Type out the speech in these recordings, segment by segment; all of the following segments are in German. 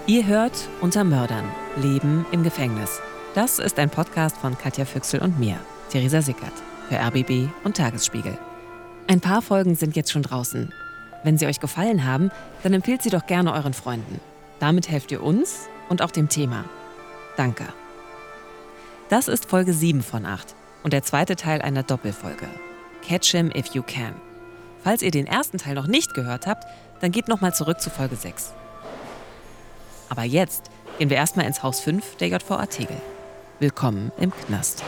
Ihr hört Unter Mördern – Leben im Gefängnis. Das ist ein Podcast von Katja Füchsel und mir, Theresa Sickert, für RBB und Tagesspiegel. Ein paar Folgen sind jetzt schon draußen. Wenn sie euch gefallen haben, dann empfehlt sie doch gerne euren Freunden. Damit helft ihr uns und auch dem Thema. Danke. Das ist Folge 7 von 8 und der zweite Teil einer Doppelfolge. Catch him if you can. Falls ihr den ersten Teil noch nicht gehört habt, dann geht nochmal zurück zu Folge 6. Aber jetzt gehen wir erstmal ins Haus 5 der JVA Tegel. Willkommen im Knast.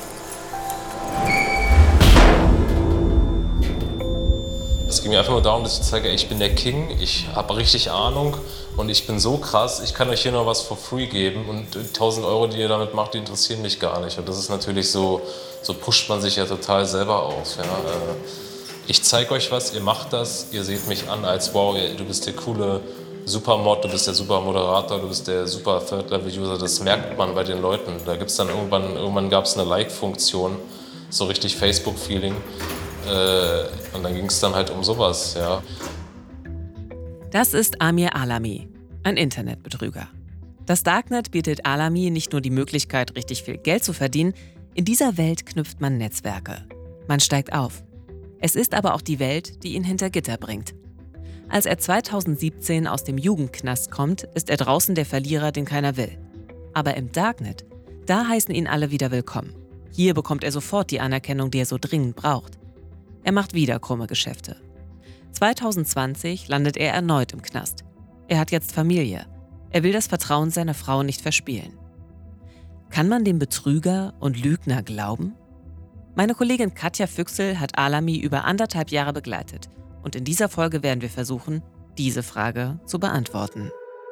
Es ging mir einfach nur darum, dass ich zeige, ich bin der King, ich habe richtig Ahnung und ich bin so krass, ich kann euch hier noch was for free geben und 1.000 Euro, die ihr damit macht, die interessieren mich gar nicht. Und das ist natürlich so pusht man sich ja total selber auf. Ja. Ich zeige euch was, ihr macht das, ihr seht mich an als wow, du bist der coole Supermod, du bist der super Moderator, du bist der super Third-Level-User, das merkt man bei den Leuten. Da gibt's dann irgendwann gab es eine Like-Funktion, so richtig Facebook-Feeling. Und dann ging es dann halt um sowas, ja. Das ist Amir Alami, ein Internetbetrüger. Das Darknet bietet Alami nicht nur die Möglichkeit, richtig viel Geld zu verdienen, in dieser Welt knüpft man Netzwerke. Man steigt auf. Es ist aber auch die Welt, die ihn hinter Gitter bringt. Als er 2017 aus dem Jugendknast kommt, ist er draußen der Verlierer, den keiner will. Aber im Darknet, da heißen ihn alle wieder willkommen. Hier bekommt er sofort die Anerkennung, die er so dringend braucht. Er macht wieder krumme Geschäfte. 2020 landet er erneut im Knast. Er hat jetzt Familie. Er will das Vertrauen seiner Frau nicht verspielen. Kann man dem Betrüger und Lügner glauben? Meine Kollegin Katja Füchsel hat Alami über 1,5 Jahre begleitet. Und in dieser Folge werden wir versuchen, diese Frage zu beantworten.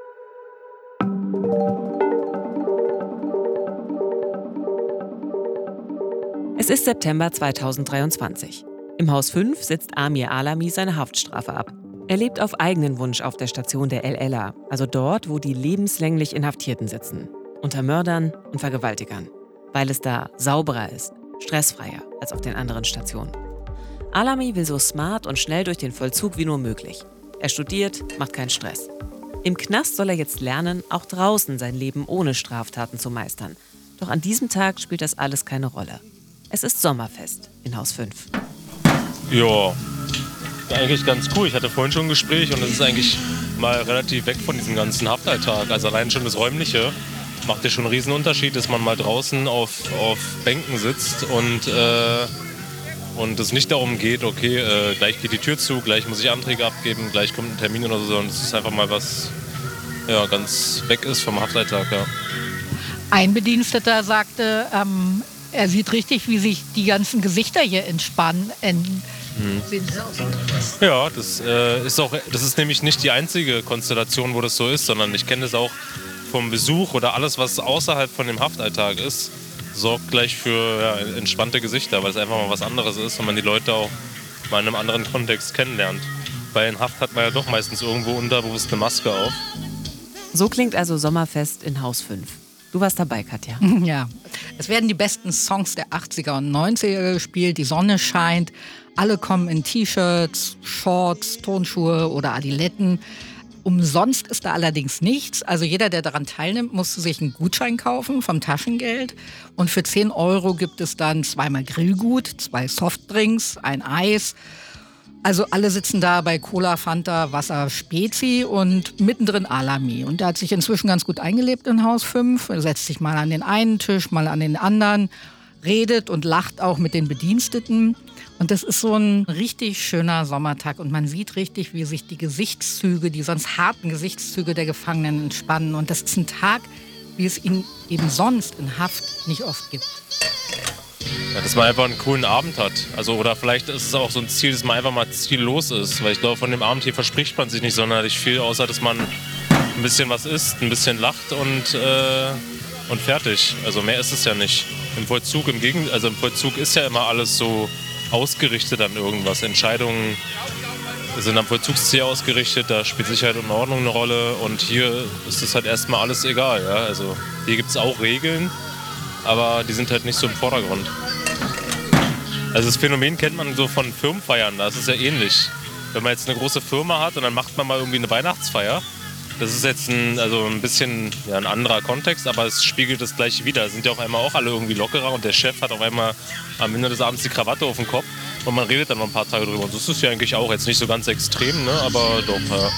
Es ist September 2023. Im Haus 5 sitzt Amir Alami seine Haftstrafe ab. Er lebt auf eigenen Wunsch auf der Station der El-Ella, also dort, wo die lebenslänglich Inhaftierten sitzen. Unter Mördern und Vergewaltigern. Weil es da sauberer ist, stressfreier als auf den anderen Stationen. Alami will so smart und schnell durch den Vollzug wie nur möglich. Er studiert, macht keinen Stress. Im Knast soll er jetzt lernen, auch draußen sein Leben ohne Straftaten zu meistern. Doch an diesem Tag spielt das alles keine Rolle. Es ist Sommerfest in Haus 5. Ja, eigentlich ganz cool. Ich hatte vorhin schon ein Gespräch und es ist eigentlich mal relativ weg von diesem ganzen Haftalltag. Also allein schon das Räumliche macht ja schon einen riesen Unterschied, dass man mal draußen auf Bänken sitzt und es nicht darum geht, okay, gleich geht die Tür zu, gleich muss ich Anträge abgeben, gleich kommt ein Termin oder so, sondern es ist einfach mal was, ja, ganz weg ist vom Haftalltag, ja. Ein Bediensteter sagte, er sieht richtig, wie sich die ganzen Gesichter hier entspannen. Sehen Sie auch so? Ja, das ist nämlich nicht die einzige Konstellation, wo das so ist, sondern ich kenne das auch vom Besuch oder alles, was außerhalb von dem Haftalltag ist, sorgt gleich für entspannte Gesichter, weil es einfach mal was anderes ist und man die Leute auch mal in einem anderen Kontext kennenlernt. Weil in Haft hat man ja doch meistens irgendwo unterbewusst eine Maske auf. So klingt also Sommerfest in Haus 5. Du warst dabei, Katja. Ja, es werden die besten Songs der 80er und 90er gespielt, die Sonne scheint, alle kommen in T-Shirts, Shorts, Turnschuhe oder Adiletten. Umsonst ist da allerdings nichts. Also jeder, der daran teilnimmt, muss sich einen Gutschein kaufen vom Taschengeld. Und für 10 Euro gibt es dann 2-mal Grillgut, 2 Softdrinks, ein Eis. Also alle sitzen da bei Cola, Fanta, Wasser, Spezi und mittendrin Alami. Und der hat sich inzwischen ganz gut eingelebt in Haus 5. Er setzt sich mal an den einen Tisch, mal an den anderen, redet und lacht auch mit den Bediensteten. Und das ist so ein richtig schöner Sommertag. Und man sieht richtig, wie sich die Gesichtszüge, die sonst harten Gesichtszüge der Gefangenen entspannen. Und das ist ein Tag, wie es ihn eben sonst in Haft nicht oft gibt. Ja, dass man einfach einen coolen Abend hat. Also, oder vielleicht ist es auch so ein Ziel, dass man einfach mal ziellos ist. Weil ich glaube, von dem Abend hier verspricht man sich nicht sonderlich viel, außer dass man ein bisschen was isst, ein bisschen lacht und fertig. Also mehr ist es ja nicht. Im Vollzug ist ja immer alles so ausgerichtet an irgendwas. Entscheidungen sind am Vollzugsziel ausgerichtet, da spielt Sicherheit und Ordnung eine Rolle und hier ist es halt erstmal alles egal. Ja? Also hier gibt es auch Regeln, aber die sind halt nicht so im Vordergrund. Also das Phänomen kennt man so von Firmenfeiern, da ist es ja ähnlich. Wenn man jetzt eine große Firma hat und dann macht man mal irgendwie eine Weihnachtsfeier, Das ist jetzt ein bisschen ein anderer Kontext, aber es spiegelt das Gleiche wider. Da sind ja auf einmal auch alle irgendwie lockerer und der Chef hat auf einmal am Ende des Abends die Krawatte auf dem Kopf und man redet dann noch ein paar Tage drüber. Und das ist ja eigentlich auch jetzt nicht so ganz extrem, ne? Aber doch, ja.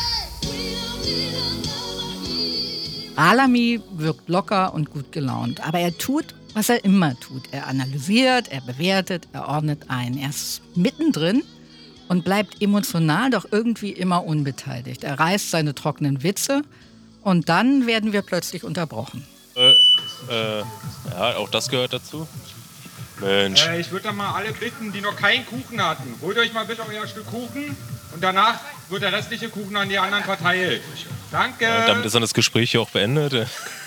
Alami wirkt locker und gut gelaunt, aber er tut, was er immer tut. Er analysiert, er bewertet, er ordnet ein. Er ist mittendrin und bleibt emotional doch irgendwie immer unbeteiligt. Er reißt seine trockenen Witze und dann werden wir plötzlich unterbrochen. Ja, auch das gehört dazu. Mensch. Ich würde dann mal alle bitten, die noch keinen Kuchen hatten. Holt euch mal bitte euer Stück Kuchen und danach wird der restliche Kuchen an die anderen verteilt. Danke. Ja, damit ist dann das Gespräch hier auch beendet.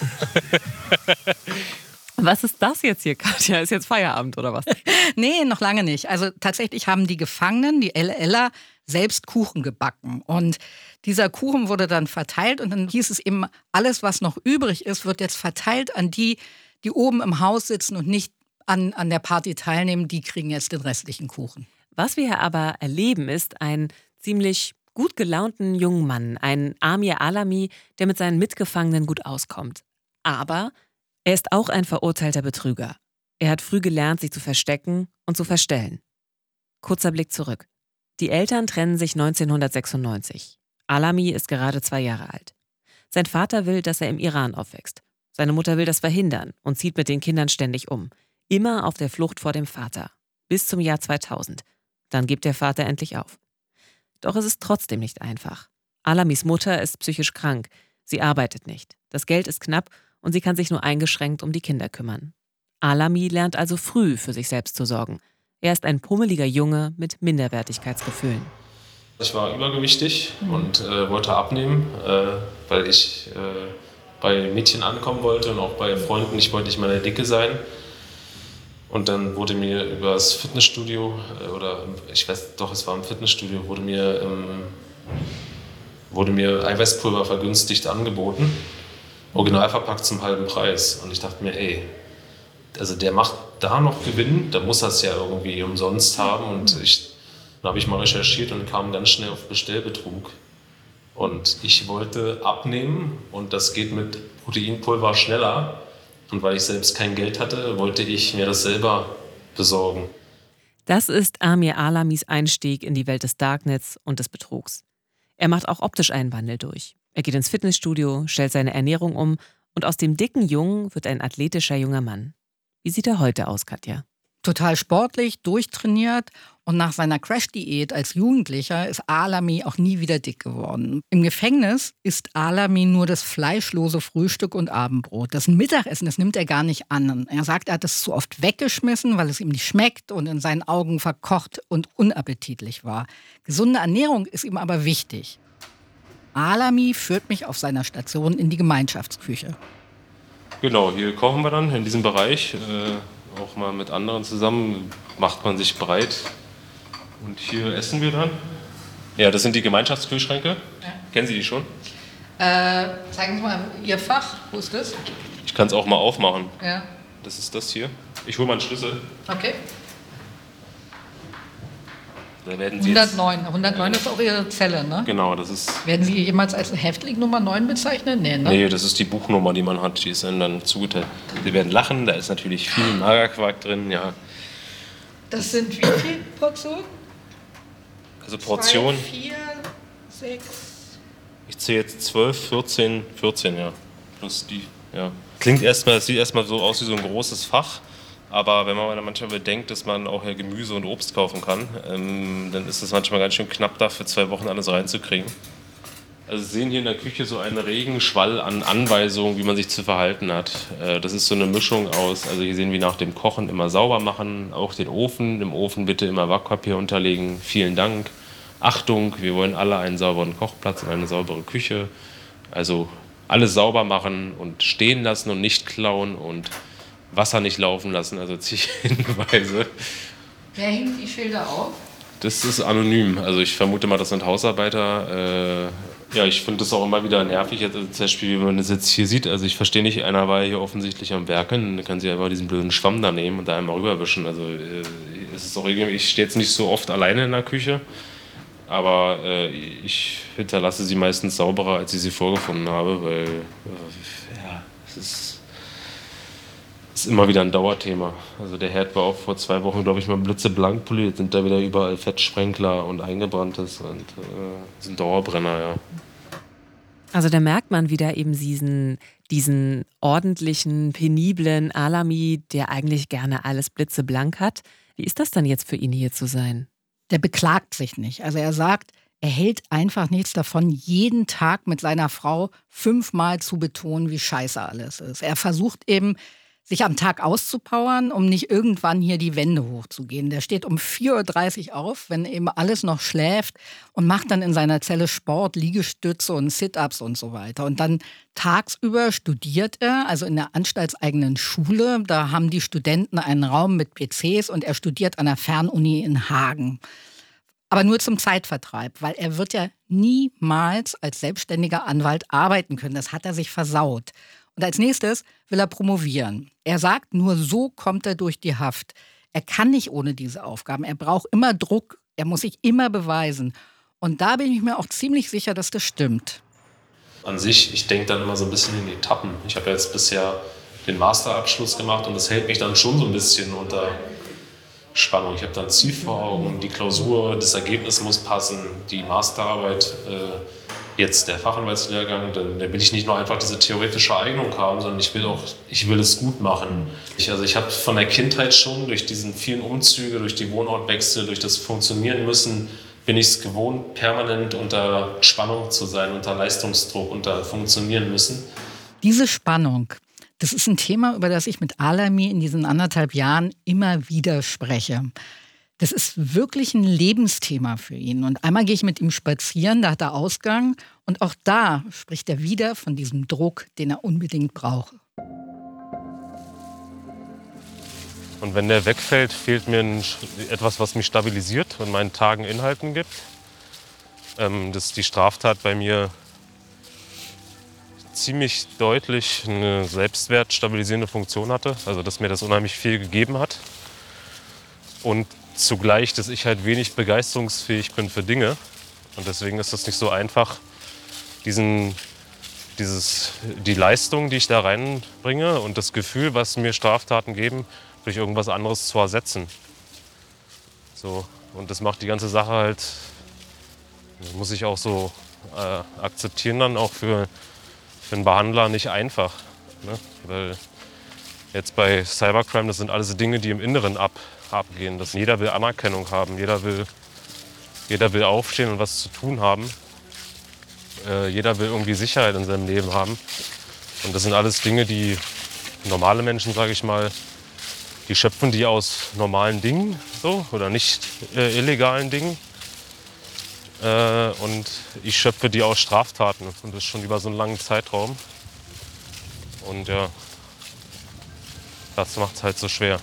Was ist das jetzt hier, Katja? Ist jetzt Feierabend oder was? Nee, noch lange nicht. Also tatsächlich haben die Gefangenen, die LLer, selbst Kuchen gebacken. Und dieser Kuchen wurde dann verteilt und dann hieß es eben, alles, was noch übrig ist, wird jetzt verteilt an die, die oben im Haus sitzen und nicht an der Party teilnehmen. Die kriegen jetzt den restlichen Kuchen. Was wir hier aber erleben, ist ein ziemlich gut gelaunten jungen Mann, ein Amir Alami, der mit seinen Mitgefangenen gut auskommt. Aber er ist auch ein verurteilter Betrüger. Er hat früh gelernt, sich zu verstecken und zu verstellen. Kurzer Blick zurück. Die Eltern trennen sich 1996. Alami ist gerade 2 Jahre alt. Sein Vater will, dass er im Iran aufwächst. Seine Mutter will das verhindern und zieht mit den Kindern ständig um. Immer auf der Flucht vor dem Vater. Bis zum Jahr 2000. Dann gibt der Vater endlich auf. Doch es ist trotzdem nicht einfach. Alamis Mutter ist psychisch krank. Sie arbeitet nicht. Das Geld ist knapp und sie kann sich nur eingeschränkt um die Kinder kümmern. Alami lernt also früh für sich selbst zu sorgen. Er ist ein pummeliger Junge mit Minderwertigkeitsgefühlen. Ich war übergewichtig und wollte abnehmen, weil ich bei Mädchen ankommen wollte und auch bei Freunden. Ich wollte nicht mehr der Dicke sein. Und dann wurde mir über das Fitnessstudio, es war im Fitnessstudio, wurde mir Eiweißpulver vergünstigt angeboten. Original verpackt zum halben Preis. Und ich dachte mir, also der macht da noch Gewinn, da muss er es ja irgendwie umsonst haben. Und dann habe ich mal recherchiert und kam ganz schnell auf Bestellbetrug. Und ich wollte abnehmen und das geht mit Proteinpulver schneller. Und weil ich selbst kein Geld hatte, wollte ich mir das selber besorgen. Das ist Amir Alamis Einstieg in die Welt des Darknets und des Betrugs. Er macht auch optisch einen Wandel durch. Er geht ins Fitnessstudio, stellt seine Ernährung um und aus dem dicken Jungen wird ein athletischer junger Mann. Wie sieht er heute aus, Katja? Total sportlich, durchtrainiert und nach seiner Crash-Diät als Jugendlicher ist Alami auch nie wieder dick geworden. Im Gefängnis isst Alami nur das fleischlose Frühstück und Abendbrot. Das Mittagessen, das nimmt er gar nicht an. Er sagt, er hat es zu oft weggeschmissen, weil es ihm nicht schmeckt und in seinen Augen verkocht und unappetitlich war. Gesunde Ernährung ist ihm aber wichtig. Alami führt mich auf seiner Station in die Gemeinschaftsküche. Genau, hier kochen wir dann in diesem Bereich. Auch mal mit anderen zusammen, macht man sich breit. Und hier essen wir dann. Ja, das sind die Gemeinschaftskühlschränke. Ja. Kennen Sie die schon? Zeigen Sie mal Ihr Fach. Wo ist das? Ich kann es auch mal aufmachen. Ja. Das ist das hier. Ich hole mal einen Schlüssel. Okay. Da werden Sie 109. 109 ist auch Ihre Zelle, ne? Genau, das ist... Werden Sie jemals als Häftling Nummer 9 bezeichnet? Nee, ne? Nee, das ist die Buchnummer, die man hat. Die ist dann zugeteilt. Sie werden lachen, da ist natürlich viel Magerquark drin, ja. Das sind wie viele Portionen? Also Portionen... 2, 4, 6... Ich zähle jetzt 12, 14, ja. Plus die, ja. Sieht erstmal so aus wie so ein großes Fach. Aber wenn man manchmal bedenkt, dass man auch ja Gemüse und Obst kaufen kann, dann ist es manchmal ganz schön knapp, da für 2 Wochen alles reinzukriegen. Also Sie sehen hier in der Küche so einen regen Schwall an Anweisungen, wie man sich zu verhalten hat. Das ist so eine Mischung aus, also hier sehen wir nach dem Kochen immer sauber machen, auch den Ofen. Im Ofen bitte immer Backpapier unterlegen. Vielen Dank. Achtung, wir wollen alle einen sauberen Kochplatz und eine saubere Küche. Also alles sauber machen und stehen lassen und nicht klauen und Wasser nicht laufen lassen, also zig Hinweise. Wer hängt die Schilder auf? Das ist anonym. Also ich vermute mal, das sind Hausarbeiter. Ja, ich finde das auch immer wieder nervig, jetzt, also zum Beispiel, wie man das jetzt hier sieht. Also ich verstehe nicht, einer war hier offensichtlich am Werken, dann kann sie einfach diesen blöden Schwamm da nehmen und da einmal rüberwischen. Also es ist auch irgendwie, ich stehe jetzt nicht so oft alleine in der Küche. Aber ich hinterlasse sie meistens sauberer, als ich sie vorgefunden habe, weil es ist immer wieder ein Dauerthema. Also der Herd war auch vor 2 Wochen, glaube ich, mal blitzeblank poliert. Sind da wieder überall Fettsprenkler und Eingebranntes und sind Dauerbrenner, ja. Also da merkt man wieder eben diesen ordentlichen, peniblen Alami, der eigentlich gerne alles blitzeblank hat. Wie ist das dann jetzt für ihn, hier zu sein? Der beklagt sich nicht. Also er sagt, er hält einfach nichts davon, jeden Tag mit seiner Frau 5-mal zu betonen, wie scheiße alles ist. Er versucht eben, sich am Tag auszupowern, um nicht irgendwann hier die Wände hochzugehen. Der steht um 4:30 Uhr auf, wenn eben alles noch schläft und macht dann in seiner Zelle Sport, Liegestütze und Sit-Ups und so weiter. Und dann tagsüber studiert er, also in der anstaltseigenen Schule. Da haben die Studenten einen Raum mit PCs und er studiert an der Fernuni in Hagen. Aber nur zum Zeitvertreib, weil er wird ja niemals als selbstständiger Anwalt arbeiten können. Das hat er sich versaut. Und als nächstes will er promovieren. Er sagt, nur so kommt er durch die Haft. Er kann nicht ohne diese Aufgaben. Er braucht immer Druck. Er muss sich immer beweisen. Und da bin ich mir auch ziemlich sicher, dass das stimmt. An sich, ich denke dann immer so ein bisschen in Etappen. Ich habe jetzt bisher den Masterabschluss gemacht und das hält mich dann schon so ein bisschen unter Spannung. Ich habe dann ein Ziel vor Augen, die Klausur, das Ergebnis muss passen, die Masterarbeit, jetzt der Fachanwaltslehrgang, dann will ich nicht nur einfach diese theoretische Eignung haben, sondern ich will es gut machen. Ich habe von der Kindheit schon durch diesen vielen Umzüge, durch die Wohnortwechsel, durch das Funktionieren müssen, bin ich es gewohnt, permanent unter Spannung zu sein, unter Leistungsdruck, unter Funktionieren müssen. Diese Spannung, das ist ein Thema, über das ich mit Alami in diesen 1,5 Jahren immer wieder spreche. Das ist wirklich ein Lebensthema für ihn. Und einmal gehe ich mit ihm spazieren, da hat er Ausgang. Und auch da spricht er wieder von diesem Druck, den er unbedingt braucht. Und wenn der wegfällt, fehlt mir etwas, was mich stabilisiert und meinen Tagen Inhalten gibt. Dass die Straftat bei mir ziemlich deutlich eine selbstwertstabilisierende Funktion hatte. Also dass mir das unheimlich viel gegeben hat. Und zugleich, dass ich halt wenig begeisterungsfähig bin für Dinge. Und deswegen ist es nicht so einfach, die Leistung, die ich da reinbringe und das Gefühl, was mir Straftaten geben, durch irgendwas anderes zu ersetzen. So. Und das macht die ganze Sache halt, muss ich auch so akzeptieren, dann auch für einen Behandler nicht einfach. Ne? Weil jetzt bei Cybercrime, das sind alles Dinge, die im Inneren abgehen. Dass jeder will Anerkennung haben, jeder will aufstehen und was zu tun haben. Jeder will irgendwie Sicherheit in seinem Leben haben. Und das sind alles Dinge, die normale Menschen, sage ich mal, die schöpfen die aus normalen Dingen so, oder nicht illegalen Dingen. Und ich schöpfe die aus Straftaten. Und das schon über so einen langen Zeitraum. Und ja, das macht es halt so schwer.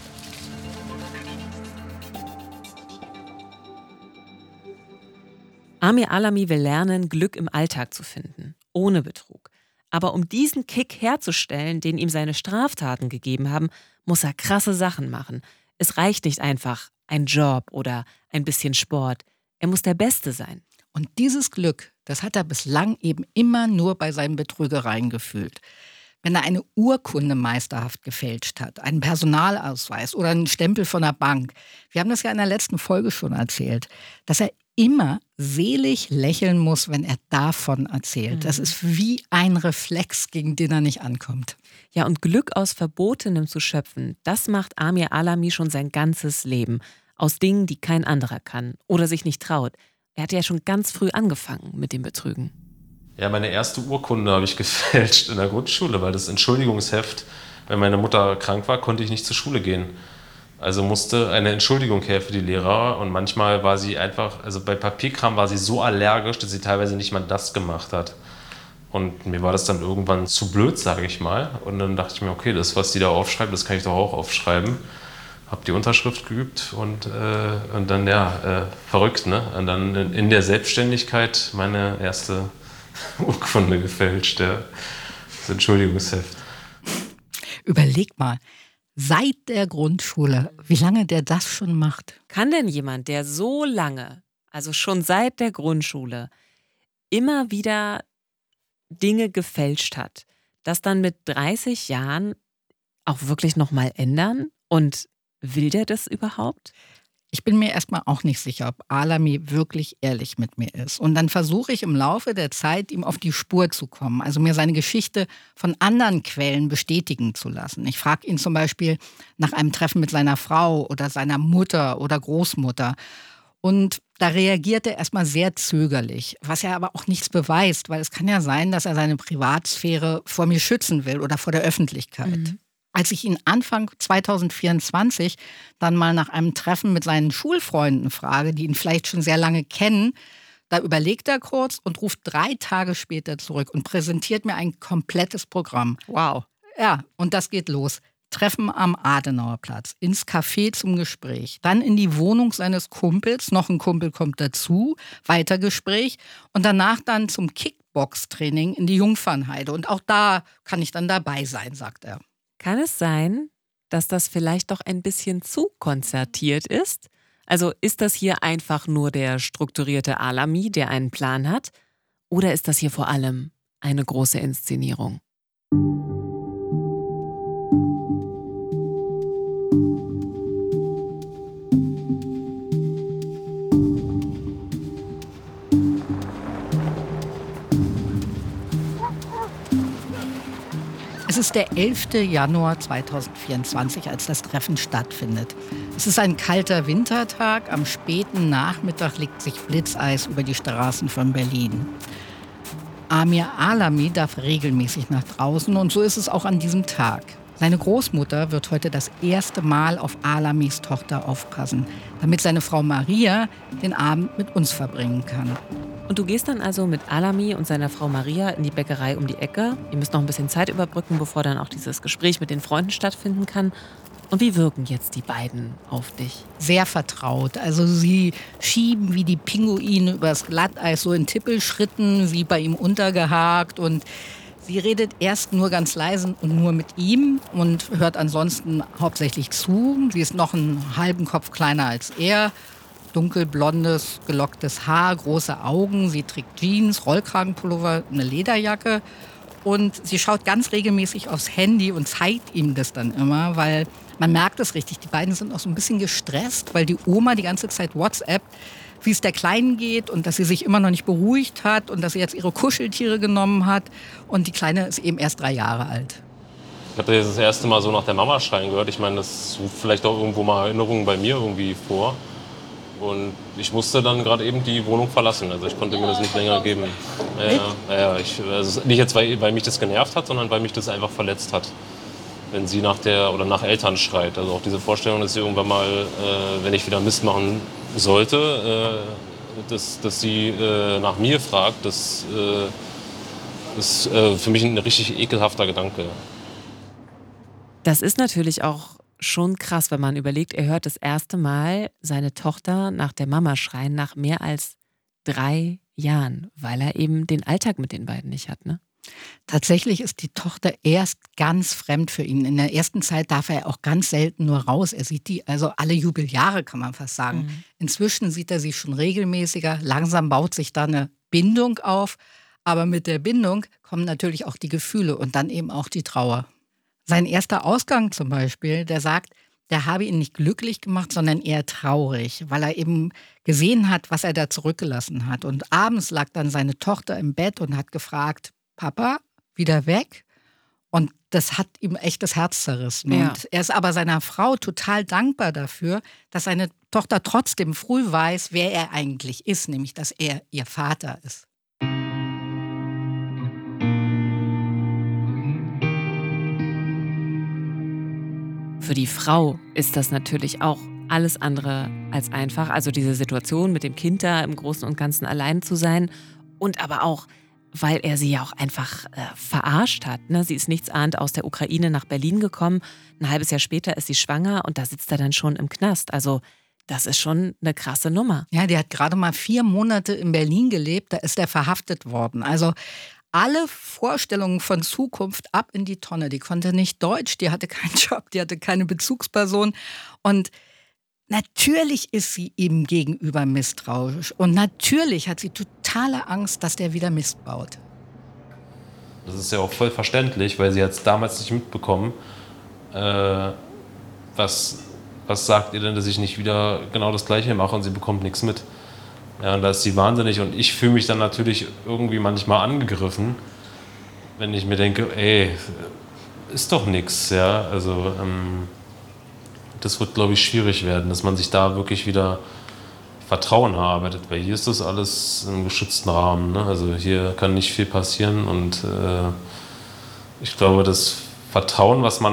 Amir Alami will lernen, Glück im Alltag zu finden, ohne Betrug. Aber um diesen Kick herzustellen, den ihm seine Straftaten gegeben haben, muss er krasse Sachen machen. Es reicht nicht einfach ein Job oder ein bisschen Sport. Er muss der Beste sein. Und dieses Glück, das hat er bislang eben immer nur bei seinen Betrügereien gefühlt. Wenn er eine Urkunde meisterhaft gefälscht hat, einen Personalausweis oder einen Stempel von der Bank. Wir haben das ja in der letzten Folge schon erzählt, dass er immer selig lächeln muss, wenn er davon erzählt. Das ist wie ein Reflex, gegen den er nicht ankommt. Ja, und Glück aus Verbotenem zu schöpfen, das macht Amir Alami schon sein ganzes Leben. Aus Dingen, die kein anderer kann oder sich nicht traut. Er hatte ja schon ganz früh angefangen mit dem Betrügen. Ja, meine erste Urkunde habe ich gefälscht in der Grundschule, weil das Entschuldigungsheft, wenn meine Mutter krank war, konnte ich nicht zur Schule gehen. Also musste eine Entschuldigung her für die Lehrer und manchmal war sie einfach, also bei Papierkram war sie so allergisch, dass sie teilweise nicht mal das gemacht hat. Und mir war das dann irgendwann zu blöd, sage ich mal. Und dann dachte ich mir, okay, das, was die da aufschreibt, das kann ich doch auch aufschreiben. Habe die Unterschrift geübt und dann, ja, verrückt, ne? Und dann in der Selbstständigkeit meine erste Urkunde gefälscht, ja. Das Entschuldigungsheft. Überleg mal, seit der Grundschule, wie lange der das schon macht. Kann denn jemand, der so lange also schon seit der Grundschule, immer wieder Dinge gefälscht hat, das dann mit 30 Jahren auch wirklich nochmal ändern? Und will der das überhaupt? Ich bin mir erstmal auch nicht sicher, ob Alami wirklich ehrlich mit mir ist. Und dann versuche ich im Laufe der Zeit, ihm auf die Spur zu kommen. Also mir seine Geschichte von anderen Quellen bestätigen zu lassen. Ich frage ihn zum Beispiel nach einem Treffen mit seiner Frau oder seiner Mutter oder Großmutter. Und da reagiert er erstmal sehr zögerlich, was ja aber auch nichts beweist, weil es kann ja sein, dass er seine Privatsphäre vor mir schützen will oder vor der Öffentlichkeit. Als ich ihn Anfang 2024 dann mal nach einem Treffen mit seinen Schulfreunden frage, die ihn vielleicht schon sehr lange kennen, da überlegt er kurz und ruft 3 Tage später zurück und präsentiert mir ein komplettes Programm. Wow. Ja, und das geht los. Treffen am Adenauerplatz, ins Café zum Gespräch, dann in die Wohnung seines Kumpels, noch ein Kumpel kommt dazu, weiter Gespräch und danach dann zum Kickbox-Training in die Jungfernheide. Und auch da kann ich dann dabei sein, sagt er. Kann es sein, dass das vielleicht doch ein bisschen zu konzertiert ist? Also ist das hier einfach nur der strukturierte Alami, der einen Plan hat? Oder ist das hier vor allem eine große Inszenierung? Es ist der 11. Januar 2024, als das Treffen stattfindet. Es ist ein kalter Wintertag. Am späten Nachmittag legt sich Blitzeis über die Straßen von Berlin. Amir Alami darf regelmäßig nach draußen und so ist es auch an diesem Tag. Seine Großmutter wird heute das erste Mal auf Alamis Tochter aufpassen, damit seine Frau Maria den Abend mit uns verbringen kann. Und du gehst dann also mit Alami und seiner Frau Maria in die Bäckerei um die Ecke. Ihr müsst noch ein bisschen Zeit überbrücken, bevor dann auch dieses Gespräch mit den Freunden stattfinden kann. Und wie wirken jetzt die beiden auf dich? Sehr vertraut. Also sie schieben wie die Pinguine übers Glatteis so in Tippelschritten, wie bei ihm untergehakt. Und sie redet erst nur ganz leise und nur mit ihm und hört ansonsten hauptsächlich zu. Sie ist noch einen halben Kopf kleiner als er. Dunkelblondes, gelocktes Haar, große Augen. Sie trägt Jeans, Rollkragenpullover, eine Lederjacke. Und sie schaut ganz regelmäßig aufs Handy und zeigt ihm das dann immer, weil man merkt es richtig. Die beiden sind auch so ein bisschen gestresst, weil die Oma die ganze Zeit WhatsApp, wie es der Kleinen geht und dass sie sich immer noch nicht beruhigt hat und dass sie jetzt ihre Kuscheltiere genommen hat. Und die Kleine ist eben erst 3 Jahre alt. Ich hatte das erste Mal so nach der Mama schreien gehört. Ich meine, das ruft vielleicht auch irgendwo mal Erinnerungen bei mir irgendwie vor. Und ich musste dann gerade eben die Wohnung verlassen. Also ich konnte mir das nicht länger geben. Also nicht jetzt, weil mich das genervt hat, sondern weil mich das einfach verletzt hat. Wenn sie nach Eltern schreit. Also auch diese Vorstellung, dass sie irgendwann mal, wenn ich wieder Mist machen sollte, dass sie nach mir fragt, das ist für mich ein richtig ekelhafter Gedanke. Das ist natürlich auch schon krass, wenn man überlegt, er hört das erste Mal seine Tochter nach der Mama schreien, nach mehr als 3 Jahren, weil er eben den Alltag mit den beiden nicht hat, ne? Tatsächlich ist die Tochter erst ganz fremd für ihn. In der ersten Zeit darf er auch ganz selten nur raus. Er sieht die also alle Jubeljahre, kann man fast sagen. Inzwischen sieht er sie schon regelmäßiger. Langsam baut sich da eine Bindung auf. Aber mit der Bindung kommen natürlich auch die Gefühle und dann eben auch die Trauer. Sein erster Ausgang zum Beispiel, der sagt, der habe ihn nicht glücklich gemacht, sondern eher traurig, weil er eben gesehen hat, was er da zurückgelassen hat. Und abends lag dann seine Tochter im Bett und hat gefragt, Papa, wieder weg? Und das hat ihm echt das Herz zerrissen. Ja. Und er ist aber seiner Frau total dankbar dafür, dass seine Tochter trotzdem früh weiß, wer er eigentlich ist, nämlich dass er ihr Vater ist. Für die Frau ist das natürlich auch alles andere als einfach. Also diese Situation mit dem Kind da im Großen und Ganzen allein zu sein und aber auch, weil er sie ja auch einfach verarscht hat. Ne? Sie ist nichtsahnd aus der Ukraine nach Berlin gekommen. Ein halbes Jahr später ist sie schwanger und da sitzt er dann schon im Knast. Also das ist schon eine krasse Nummer. Ja, der hat gerade mal 4 Monate in Berlin gelebt, da ist er verhaftet worden. Also alle Vorstellungen von Zukunft ab in die Tonne. Die konnte nicht Deutsch, die hatte keinen Job, die hatte keine Bezugsperson. Und Natürlich ist sie ihm gegenüber misstrauisch und natürlich hat sie totale Angst, dass der wieder Mist baut. Das ist ja auch voll verständlich, weil sie hat es damals nicht mitbekommen. Was sagt ihr denn, dass ich nicht wieder genau das Gleiche mache und sie bekommt nichts mit? Ja, und da ist sie wahnsinnig und ich fühle mich dann natürlich irgendwie manchmal angegriffen, wenn ich mir denke, ey, ist doch nichts, ja, also das wird, glaube ich, schwierig werden, dass man sich da wirklich wieder Vertrauen erarbeitet, weil hier ist das alles im geschützten Rahmen, ne? Also hier kann nicht viel passieren und ich glaube, das Vertrauen, was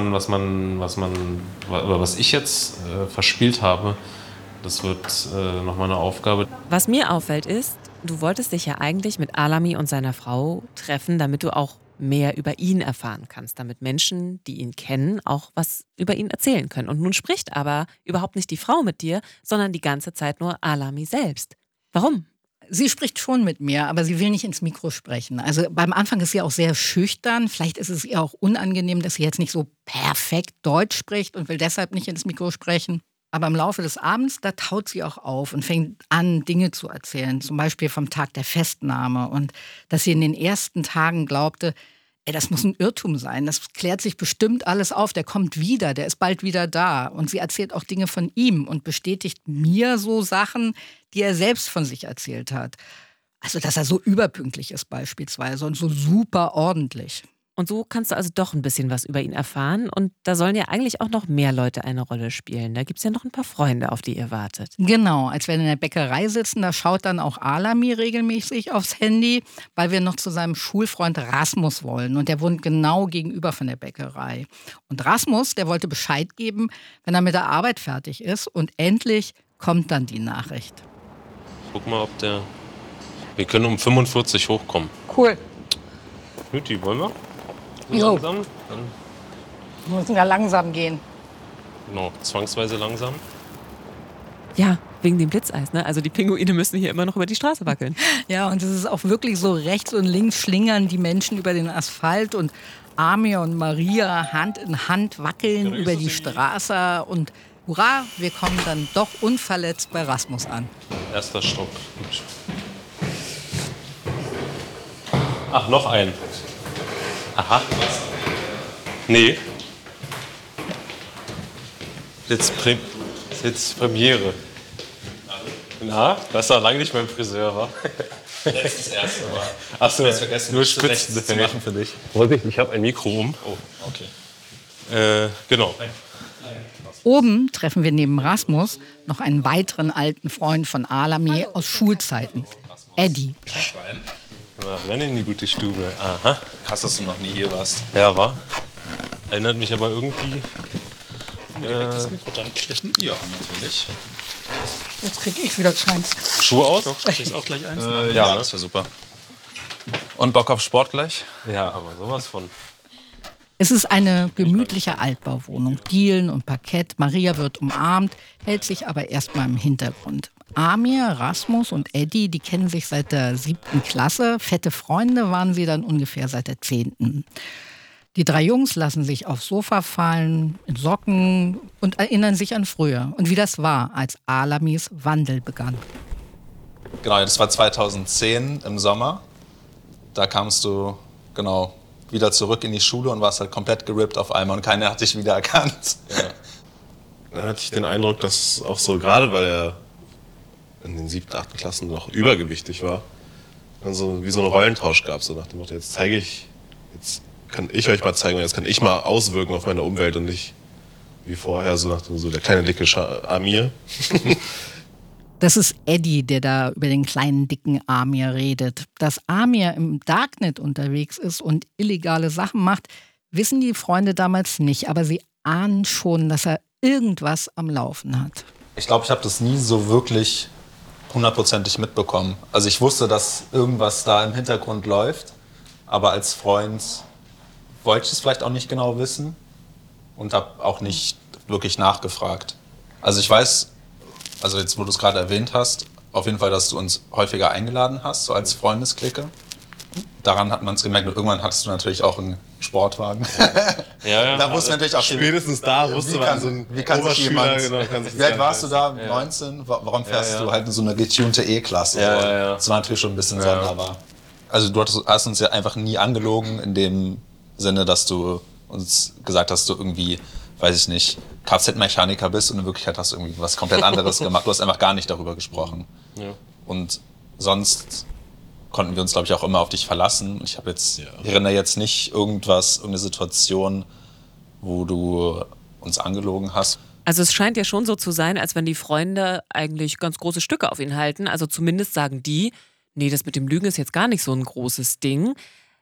ich jetzt verspielt habe, das wird nochmal eine Aufgabe. Was mir auffällt ist, du wolltest dich ja eigentlich mit Alami und seiner Frau treffen, damit du auch mehr über ihn erfahren kannst, damit Menschen, die ihn kennen, auch was über ihn erzählen können. Und nun spricht aber überhaupt nicht die Frau mit dir, sondern die ganze Zeit nur Alami selbst. Warum? Sie spricht schon mit mir, aber sie will nicht ins Mikro sprechen. Also beim Anfang ist sie auch sehr schüchtern. Vielleicht ist es ihr auch unangenehm, dass sie jetzt nicht so perfekt Deutsch spricht und will deshalb nicht ins Mikro sprechen. Aber im Laufe des Abends, da taut sie auch auf und fängt an, Dinge zu erzählen. Zum Beispiel vom Tag der Festnahme und dass sie in den ersten Tagen glaubte, das muss ein Irrtum sein, das klärt sich bestimmt alles auf, der kommt wieder, der ist bald wieder da. Und sie erzählt auch Dinge von ihm und bestätigt mir so Sachen, die er selbst von sich erzählt hat. Also, dass er so überpünktlich ist beispielsweise und so super ordentlich. Und so kannst du also doch ein bisschen was über ihn erfahren. Und da sollen ja eigentlich auch noch mehr Leute eine Rolle spielen. Da gibt es ja noch ein paar Freunde, auf die ihr wartet. Genau, als wir in der Bäckerei sitzen, da schaut dann auch Alami regelmäßig aufs Handy, weil wir noch zu seinem Schulfreund Rasmus wollen. Und der wohnt genau gegenüber von der Bäckerei. Und Rasmus, der wollte Bescheid geben, wenn er mit der Arbeit fertig ist. Und endlich kommt dann die Nachricht. Guck mal, ob der... Wir können um 45 hochkommen. Cool. Nüti, wollen wir? Jo. Langsam? Dann, Wir müssen ja langsam gehen. genau, zwangsweise langsam. Ja, wegen dem Blitzeis, ne? Also die Pinguine müssen hier immer noch über die Straße wackeln. Ja, und es ist auch wirklich so, rechts und links schlingern die Menschen über den Asphalt und Amir und Maria Hand in Hand wackeln über die Straße und hurra, wir kommen dann doch unverletzt bei Rasmus an. Erster Stock. Gut. Ach, noch ein. Aha. Nee. Jetzt Premiere. Na, das war lange nicht mein Friseur, war. Letztes erste Mal. Achso, Ich vergessen, nur Spitzen Spitzen zu machen für dich. Vorsicht, ich habe ein Mikro um. Oh, okay. Genau. Oben treffen wir neben Rasmus noch einen weiteren alten Freund von Alami aus Schulzeiten, Eddie. Na, rein in die gute Stube. Aha. Krass, dass du noch nie hier warst. Ja, war. Erinnert mich aber irgendwie. Das Mikro dann geschnitten? Ja, natürlich. Jetzt krieg ich wieder keins. Schuhe aus? Kriegst auch gleich eins? Ja, Ja, das wäre super. Und Bock auf Sport gleich? Ja, aber sowas von. Es ist eine gemütliche Altbauwohnung, Dielen und Parkett. Maria wird umarmt, hält sich aber erstmal im Hintergrund. Amir, Rasmus und Eddie, die kennen sich seit der 7. Klasse. Fette Freunde waren sie dann ungefähr seit der 10. Die 3 Jungs lassen sich aufs Sofa fallen, in Socken und erinnern sich an früher und wie das war, als Alamis Wandel begann. Genau, das war 2010 im Sommer. Da kamst du, genau, wieder zurück in die Schule und warst halt komplett gerippt auf einmal und keiner hat dich wieder erkannt. Ja. Dann hatte ich den Eindruck, dass auch so, gerade weil er in den 7., 8. Klassen noch übergewichtig war, dann so wie so einen Rollentausch gab, so nach dem Motto, jetzt kann ich euch mal zeigen und jetzt kann ich mal auswirken auf meine Umwelt und nicht wie vorher, so nach dem so der kleine dicke Amir. Das ist Eddie, der da über den kleinen, dicken Amir redet. Dass Amir im Darknet unterwegs ist und illegale Sachen macht, wissen die Freunde damals nicht. Aber sie ahnen schon, dass er irgendwas am Laufen hat. Ich glaube, ich habe das nie so wirklich 100%ig mitbekommen. Also ich wusste, dass irgendwas da im Hintergrund läuft, aber als Freund wollte ich es vielleicht auch nicht genau wissen und habe auch nicht wirklich nachgefragt. Also ich weiß, also jetzt, wo du es gerade erwähnt hast, auf jeden Fall, dass du uns häufiger eingeladen hast, so als Freundesklicke. daran hat man es gemerkt. Und irgendwann hattest du natürlich auch einen Sportwagen. Ja. Da wusste man natürlich auch, Spätestens da wusste man, so ein wie kann sich jemand... kann sich Wie alt warst du da? 19? Warum fährst du halt in so eine getunte E-Klasse? Ja. Das war natürlich schon ein bisschen sonderbar. Also du hast uns ja einfach nie angelogen in dem Sinne, dass du uns gesagt hast, du irgendwie, weiß ich nicht, Kfz-Mechaniker bist und in Wirklichkeit hast du irgendwie was komplett anderes gemacht. Du hast einfach gar nicht darüber gesprochen. Ja. Und sonst konnten wir uns, glaube ich, auch immer auf dich verlassen. Und ich erinnere jetzt nicht irgendeine Situation, wo du uns angelogen hast. Also es scheint ja schon so zu sein, als wenn die Freunde eigentlich ganz große Stücke auf ihn halten. Also zumindest sagen die, nee, das mit dem Lügen ist jetzt gar nicht so ein großes Ding.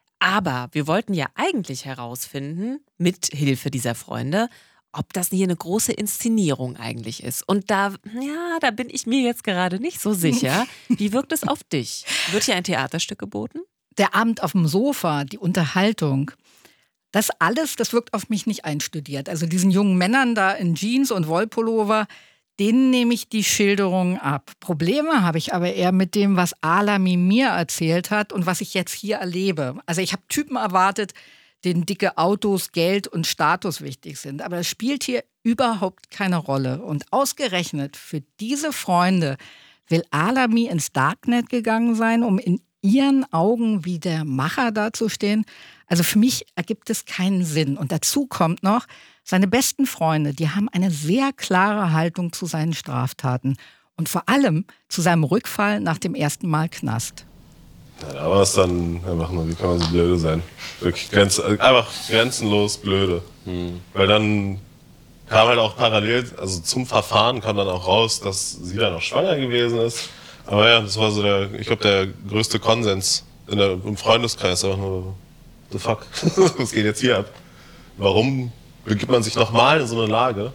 Aber wir wollten ja eigentlich herausfinden, mit Hilfe dieser Freunde, ob das hier eine große Inszenierung eigentlich ist. Und da bin ich mir jetzt gerade nicht so sicher. Wie wirkt es auf dich? Wird hier ein Theaterstück geboten? Der Abend auf dem Sofa, die Unterhaltung, das alles, das wirkt auf mich nicht einstudiert. Also diesen jungen Männern da in Jeans und Wollpullover, denen nehme ich die Schilderungen ab. Probleme habe ich aber eher mit dem, was Alami mir erzählt hat und was ich jetzt hier erlebe. Also ich habe Typen erwartet, denen dicke Autos, Geld und Status wichtig sind. Aber das spielt hier überhaupt keine Rolle. Und ausgerechnet für diese Freunde will Alami ins Darknet gegangen sein, um in ihren Augen wie der Macher dazustehen. Also für mich ergibt es keinen Sinn. Und dazu kommt noch, seine besten Freunde, die haben eine sehr klare Haltung zu seinen Straftaten. Und vor allem zu seinem Rückfall nach dem ersten Mal Knast. Ja, da war es dann einfach nur, wie kann man so blöde sein? Wirklich einfach grenzenlos blöde. Weil dann kam halt auch parallel, also zum Verfahren kam dann auch raus, dass sie dann auch schwanger gewesen ist. Aber ja, das war so der größte Konsens im Freundeskreis. Einfach nur, the fuck, was geht jetzt hier ab? Warum begibt man sich nochmal in so eine Lage?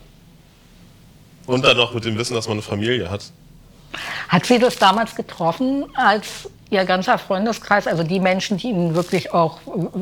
Und dann noch mit dem Wissen, dass man eine Familie hat. Hat sie das damals getroffen, als ihr ganzer Freundeskreis, also die Menschen, die ihnen wirklich auch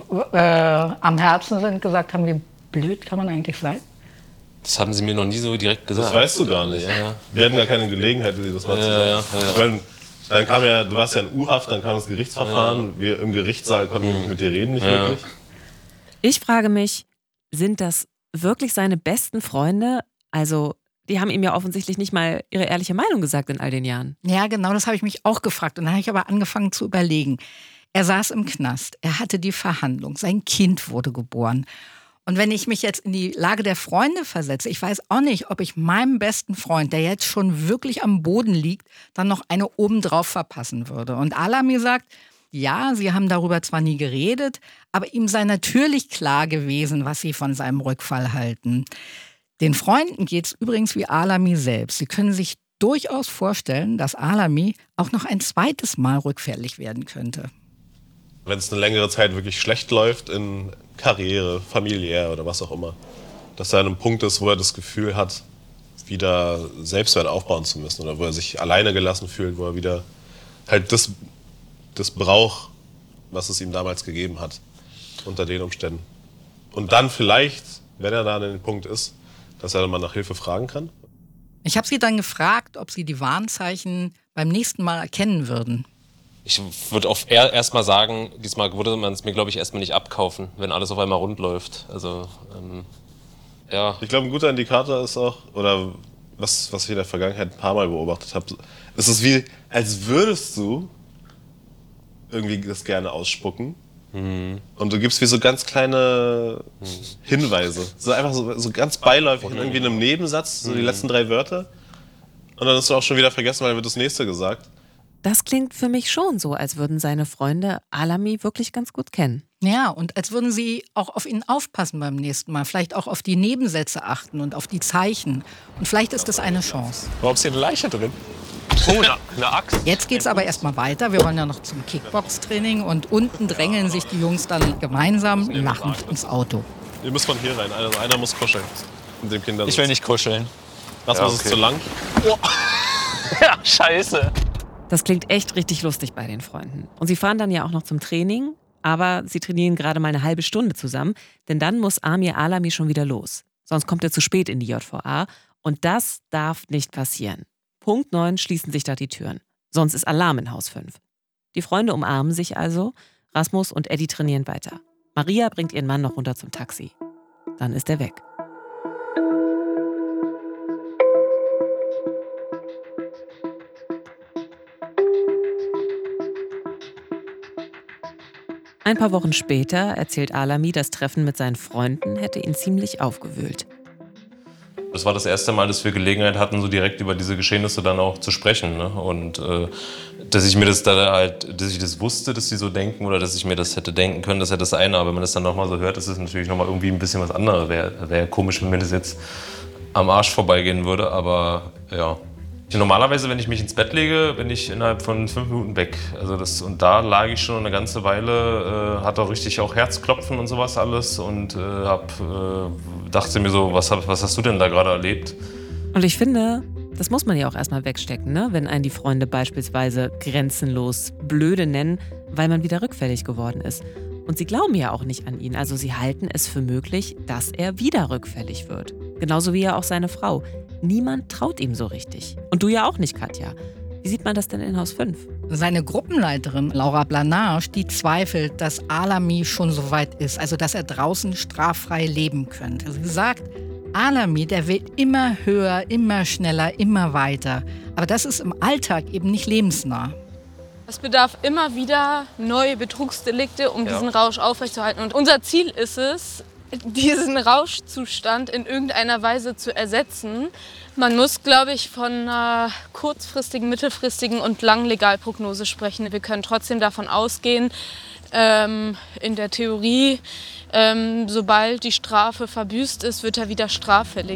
am Herzen sind, gesagt haben, wie blöd kann man eigentlich sein? Das haben sie mir noch nie so direkt gesagt. Das weißt du gar nicht. Ja. Wir hatten gar keine Gelegenheit, dir das mal zu sagen. Weil, dann kam ja, du warst ja in U-Haft, dann kam das Gerichtsverfahren. Wir im Gerichtssaal konnten mit dir reden, nicht wirklich. Ich frage mich, sind das wirklich seine besten Freunde? Also die haben ihm ja offensichtlich nicht mal ihre ehrliche Meinung gesagt in all den Jahren. Ja, genau, das habe ich mich auch gefragt. Und dann habe ich aber angefangen zu überlegen. Er saß im Knast, er hatte die Verhandlung, sein Kind wurde geboren. Und wenn ich mich jetzt in die Lage der Freunde versetze, ich weiß auch nicht, ob ich meinem besten Freund, der jetzt schon wirklich am Boden liegt, dann noch eine obendrauf verpassen würde. Und Alami sagt, ja, sie haben darüber zwar nie geredet, aber ihm sei natürlich klar gewesen, was sie von seinem Rückfall halten. Den Freunden geht es übrigens wie Alami selbst. Sie können sich durchaus vorstellen, dass Alami auch noch ein zweites Mal rückfällig werden könnte. Wenn es eine längere Zeit wirklich schlecht läuft in Karriere, familiär oder was auch immer, dass er an einem Punkt ist, wo er das Gefühl hat, wieder Selbstwert aufbauen zu müssen oder wo er sich alleine gelassen fühlt, wo er wieder halt das braucht, was es ihm damals gegeben hat, unter den Umständen. Und dann vielleicht, wenn er da an dem Punkt ist, dass er dann mal nach Hilfe fragen kann. Ich habe sie dann gefragt, ob sie die Warnzeichen beim nächsten Mal erkennen würden. Ich würde erstmal sagen, diesmal würde man es mir, glaube ich, erstmal nicht abkaufen, wenn alles auf einmal rund läuft. Also, ja. Ich glaube, ein guter Indikator ist auch, oder was ich in der Vergangenheit ein paar Mal beobachtet habe, es ist wie, als würdest du irgendwie das gerne ausspucken. Und du gibst wie so ganz kleine Hinweise. So einfach so ganz beiläufig irgendwie in einem Nebensatz, so die letzten 3 Wörter. Und dann hast du auch schon wieder vergessen, weil er wird das nächste gesagt. Das klingt für mich schon so, als würden seine Freunde Alami wirklich ganz gut kennen. Ja, und als würden sie auch auf ihn aufpassen beim nächsten Mal. Vielleicht auch auf die Nebensätze achten und auf die Zeichen. Und vielleicht ist das eine Chance. Warum ist hier eine Leiche drin? Oh, eine Axt. Jetzt geht's aber erstmal weiter. Wir wollen ja noch zum Kickbox-Training. Und unten drängeln sich die Jungs dann gemeinsam lachend ins Auto. Ihr müsst von hier rein. Also einer muss kuscheln. Mit dem Kindersitz. Ich will nicht kuscheln. Das Ja, ist zu lang. Ja, scheiße. Das klingt echt richtig lustig bei den Freunden. Und sie fahren dann ja auch noch zum Training, aber sie trainieren gerade mal eine halbe Stunde zusammen, denn dann muss Amir Alami schon wieder los. Sonst kommt er zu spät in die JVA und das darf nicht passieren. Punkt 9 schließen sich da die Türen. Sonst ist Alarm in Haus 5. Die Freunde umarmen sich also Rasmus und Eddie trainieren weiter. Maria bringt ihren Mann noch runter zum Taxi. Dann ist er weg. Ein paar Wochen später erzählt Alami, das Treffen mit seinen Freunden hätte ihn ziemlich aufgewühlt. Das war das erste Mal, dass wir Gelegenheit hatten, so direkt über diese Geschehnisse dann auch zu sprechen. Ne? Und dass ich mir das da halt, dass ich das wusste, dass sie so denken oder dass ich mir das hätte denken können, das ist ja das eine. Aber wenn man das dann nochmal so hört, ist es natürlich nochmal irgendwie ein bisschen was anderes. Wäre komisch, wenn mir das jetzt am Arsch vorbeigehen würde, aber ja. Normalerweise, wenn ich mich ins Bett lege, bin ich innerhalb von 5 Minuten weg. Und da lag ich schon eine ganze Weile, hatte richtig auch Herzklopfen und sowas alles und dachte mir so, was hast du denn da gerade erlebt? Und ich finde, das muss man ja auch erstmal wegstecken, ne? Wenn einen die Freunde beispielsweise grenzenlos blöde nennen, weil man wieder rückfällig geworden ist. Und sie glauben ja auch nicht an ihn, also sie halten es für möglich, dass er wieder rückfällig wird. Genauso wie ja auch seine Frau. Niemand traut ihm so richtig. Und du ja auch nicht, Katja. Wie sieht man das denn in Haus 5? Seine Gruppenleiterin Laura Blanage, die zweifelt, dass Alami schon so weit ist, also dass er draußen straffrei leben könnte. Sie sagt, Alami, der will immer höher, immer schneller, immer weiter. Aber das ist im Alltag eben nicht lebensnah. Es bedarf immer wieder neue Betrugsdelikte, um diesen Rausch aufrechtzuerhalten. Und unser Ziel ist es, diesen Rauschzustand in irgendeiner Weise zu ersetzen. Man muss, glaube ich, von einer kurzfristigen, mittelfristigen und langen Legalprognose sprechen. Wir können trotzdem davon ausgehen, in der Theorie, sobald die Strafe verbüßt ist, wird er wieder straffällig.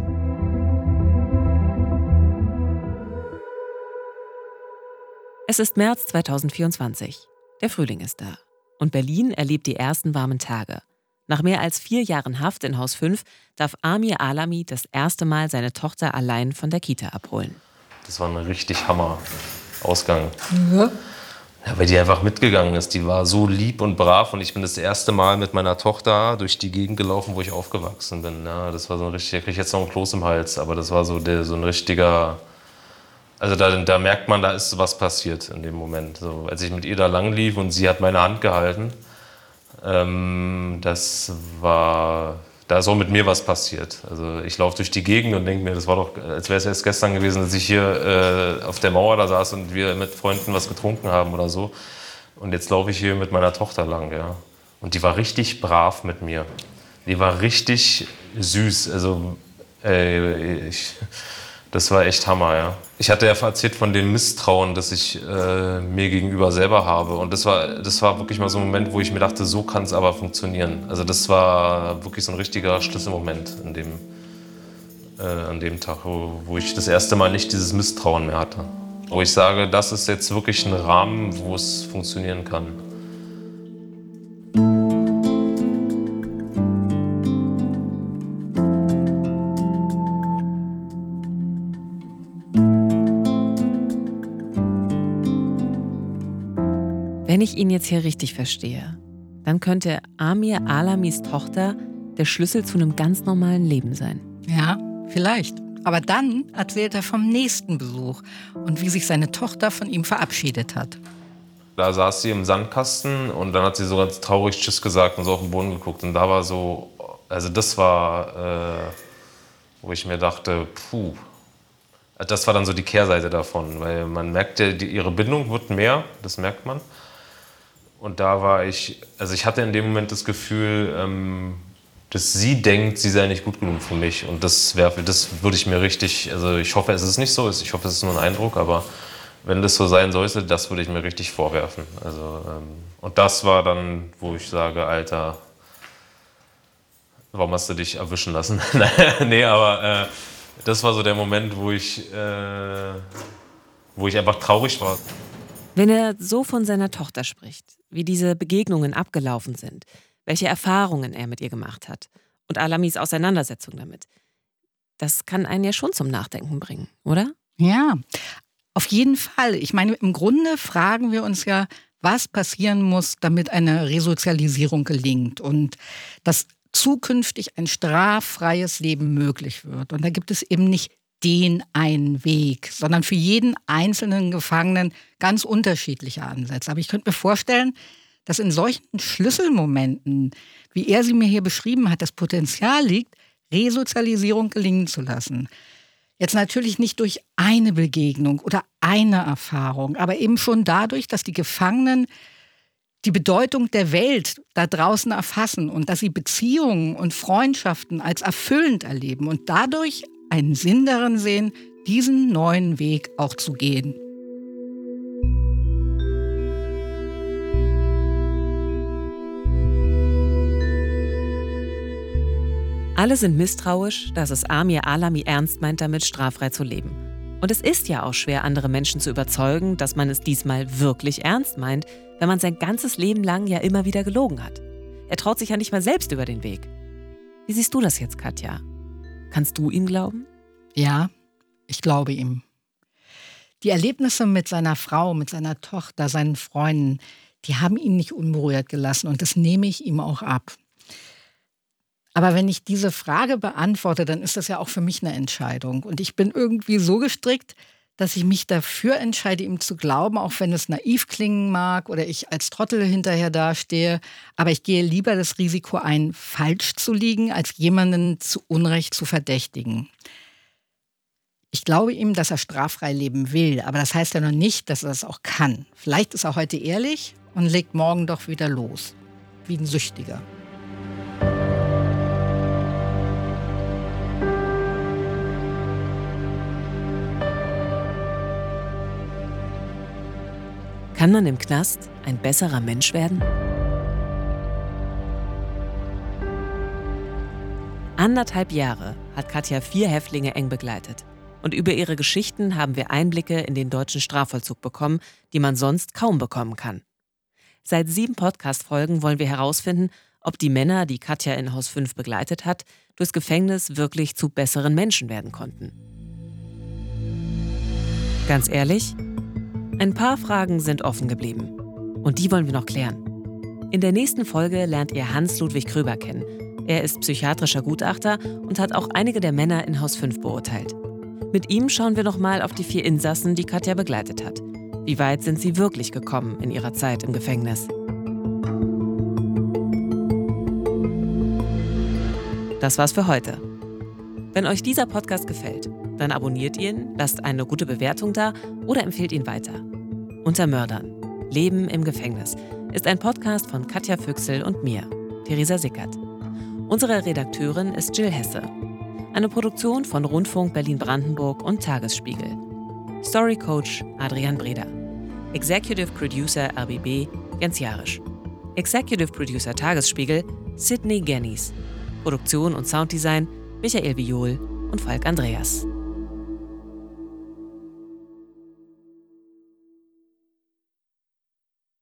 Es ist März 2024. Der Frühling ist da. Und Berlin erlebt die ersten warmen Tage. Nach mehr als 4 Jahren Haft in Haus 5 darf Amir Alami das erste Mal seine Tochter allein von der Kita abholen. Das war ein richtig Hammer-Ausgang. Ja, weil die einfach mitgegangen ist. Die war so lieb und brav und ich bin das erste Mal mit meiner Tochter durch die Gegend gelaufen, wo ich aufgewachsen bin. Ja, das war so ein richtiger, ich kriege jetzt noch einen Kloß im Hals, aber das war so ein richtiger, also da merkt man, da ist was passiert in dem Moment. So, als ich mit ihr da lang lief und sie hat meine Hand gehalten, da ist auch mit mir was passiert. Also ich laufe durch die Gegend und denke mir, das war doch, als wäre es erst gestern gewesen, dass ich hier auf der Mauer da saß und wir mit Freunden was getrunken haben oder so. Und jetzt laufe ich hier mit meiner Tochter lang, ja. Und die war richtig brav mit mir. Die war richtig süß. Also das war echt Hammer, ja. Ich hatte ja erzählt von dem Misstrauen, das ich mir gegenüber selber habe. Und das war wirklich mal so ein Moment, wo ich mir dachte, so kann es aber funktionieren. Also das war wirklich so ein richtiger Schlüsselmoment an dem Tag, wo ich das erste Mal nicht dieses Misstrauen mehr hatte. Wo ich sage, das ist jetzt wirklich ein Rahmen, wo es funktionieren kann. Wenn ich ihn jetzt hier richtig verstehe, dann könnte Amir Alamis Tochter der Schlüssel zu einem ganz normalen Leben sein. Ja, vielleicht. Aber dann erzählt er vom nächsten Besuch und wie sich seine Tochter von ihm verabschiedet hat. Da saß sie im Sandkasten und dann hat sie so ganz traurig Tschüss gesagt und so auf den Boden geguckt. Und da war so, also das war, wo ich mir dachte, puh. Das war dann so die Kehrseite davon, weil man merkt ja, ihre Bindung wird mehr, das merkt man. Und da war ich hatte in dem Moment das Gefühl, dass sie denkt, sie sei nicht gut genug für mich. Und das würde ich mir richtig, also ich hoffe, es ist nicht so, ich hoffe, es ist nur ein Eindruck, aber wenn das so sein sollte, das würde ich mir richtig vorwerfen. Also, und das war dann, wo ich sage, Alter, warum hast du dich erwischen lassen? Nee, aber das war so der Moment, wo ich einfach traurig war. Wenn er so von seiner Tochter spricht, wie diese Begegnungen abgelaufen sind, welche Erfahrungen er mit ihr gemacht hat und Alamis Auseinandersetzung damit, das kann einen ja schon zum Nachdenken bringen, oder? Ja, auf jeden Fall. Ich meine, im Grunde fragen wir uns ja, was passieren muss, damit eine Resozialisierung gelingt und dass zukünftig ein straffreies Leben möglich wird. Und da gibt es eben nicht den einen Weg, sondern für jeden einzelnen Gefangenen ganz unterschiedliche Ansätze. Aber ich könnte mir vorstellen, dass in solchen Schlüsselmomenten, wie er sie mir hier beschrieben hat, das Potenzial liegt, Resozialisierung gelingen zu lassen. Jetzt natürlich nicht durch eine Begegnung oder eine Erfahrung, aber eben schon dadurch, dass die Gefangenen die Bedeutung der Welt da draußen erfassen und dass sie Beziehungen und Freundschaften als erfüllend erleben und dadurch einen Sinn darin sehen, diesen neuen Weg auch zu gehen. Alle sind misstrauisch, dass es Amir Alami ernst meint, damit straffrei zu leben. Und es ist ja auch schwer, andere Menschen zu überzeugen, dass man es diesmal wirklich ernst meint, wenn man sein ganzes Leben lang ja immer wieder gelogen hat. Er traut sich ja nicht mal selbst über den Weg. Wie siehst du das jetzt, Katja? Kannst du ihm glauben? Ja, ich glaube ihm. Die Erlebnisse mit seiner Frau, mit seiner Tochter, seinen Freunden, die haben ihn nicht unberührt gelassen und das nehme ich ihm auch ab. Aber wenn ich diese Frage beantworte, dann ist das ja auch für mich eine Entscheidung. Und ich bin irgendwie so gestrickt, dass ich mich dafür entscheide, ihm zu glauben, auch wenn es naiv klingen mag oder ich als Trottel hinterher dastehe. Aber ich gehe lieber das Risiko ein, falsch zu liegen, als jemanden zu Unrecht zu verdächtigen. Ich glaube ihm, dass er straffrei leben will, aber das heißt ja noch nicht, dass er das auch kann. Vielleicht ist er heute ehrlich und legt morgen doch wieder los, wie ein Süchtiger. Kann man im Knast ein besserer Mensch werden? 1,5 Jahre hat Katja 4 Häftlinge eng begleitet. Und über ihre Geschichten haben wir Einblicke in den deutschen Strafvollzug bekommen, die man sonst kaum bekommen kann. Seit 7 Podcast-Folgen wollen wir herausfinden, ob die Männer, die Katja in Haus 5 begleitet hat, durchs Gefängnis wirklich zu besseren Menschen werden konnten. Ganz ehrlich, ein paar Fragen sind offen geblieben. Und die wollen wir noch klären. In der nächsten Folge lernt ihr Hans-Ludwig Kröber kennen. Er ist psychiatrischer Gutachter und hat auch einige der Männer in Haus 5 beurteilt. Mit ihm schauen wir nochmal auf die 4 Insassen, die Katja begleitet hat. Wie weit sind sie wirklich gekommen in ihrer Zeit im Gefängnis? Das war's für heute. Wenn euch dieser Podcast gefällt, dann abonniert ihn, lasst eine gute Bewertung da oder empfehlt ihn weiter. Unter Mördern. Leben im Gefängnis ist ein Podcast von Katja Füchsel und mir, Theresa Sickert. Unsere Redakteurin ist Jill Hesse. Eine Produktion von Rundfunk Berlin-Brandenburg und Tagesspiegel. Story Coach Adrian Breder. Executive Producer RBB Jens Jarisch. Executive Producer Tagesspiegel Sydney Gennies. Produktion und Sounddesign Michael Viol und Falk Andreas.